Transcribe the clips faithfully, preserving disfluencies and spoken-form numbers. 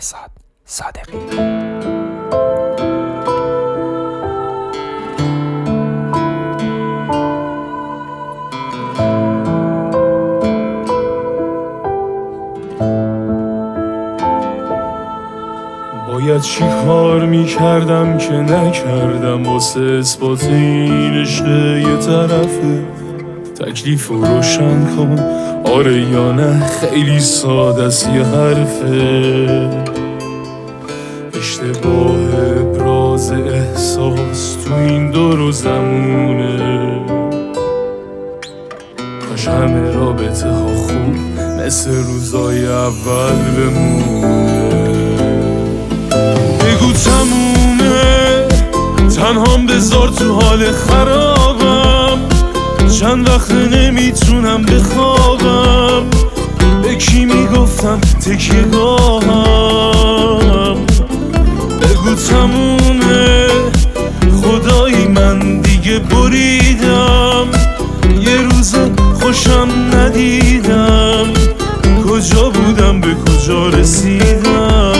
مهرزاد صادقی. باید چی کار میکردم که نکردم واسه اثبات این عشق یه طرفه. تکلیف رو روشن کن، آره یا نه، خیلی ساده است یه حرفه. اشتباه ابراز احساس تو این دور و زمونه، کاش همه رابطه ها خوب مثل روزای اول بمونه. بگو تمومه، تنهام بذار تو حال خرابم، چند وقت نمیتونم بخوابم. به کی میگفتم تکیه گاهم؟ بگو تمومه، خدایی من دیگه بریدم، یه روز خوشم ندیدم، کجا بودم به کجا رسیدم.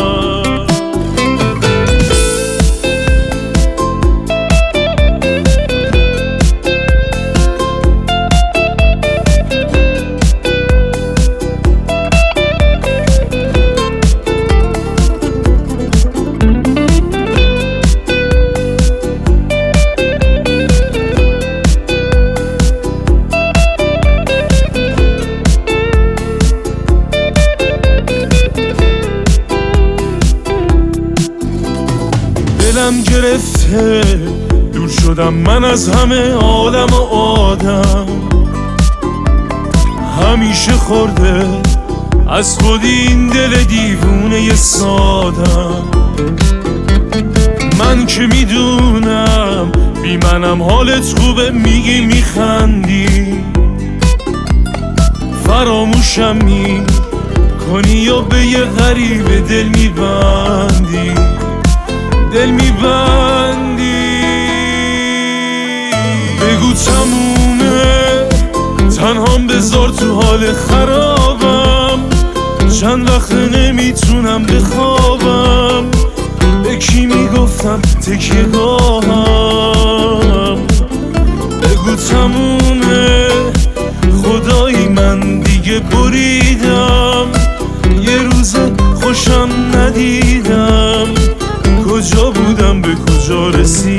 دلم گرفته، دور شدم من از همه آدم و آدم، همیشه خورده از خودی این دل دیوونه سادم. من که میدونم بی منم حالت خوبه، میگی میخندی، فراموشم میکنی یا به یه غریبه دل میبندی، دل میبندی. بگو تمومه، تنهام بذار تو حال خرابم، چند وقت نمیتونم بخوابم. به کی میگفتم تکیه گاهم؟ بگو تمومه، خدایی من دیگه بریدم، یه روز خوشم ندیدم، کجا بودم به کجا رسیدم.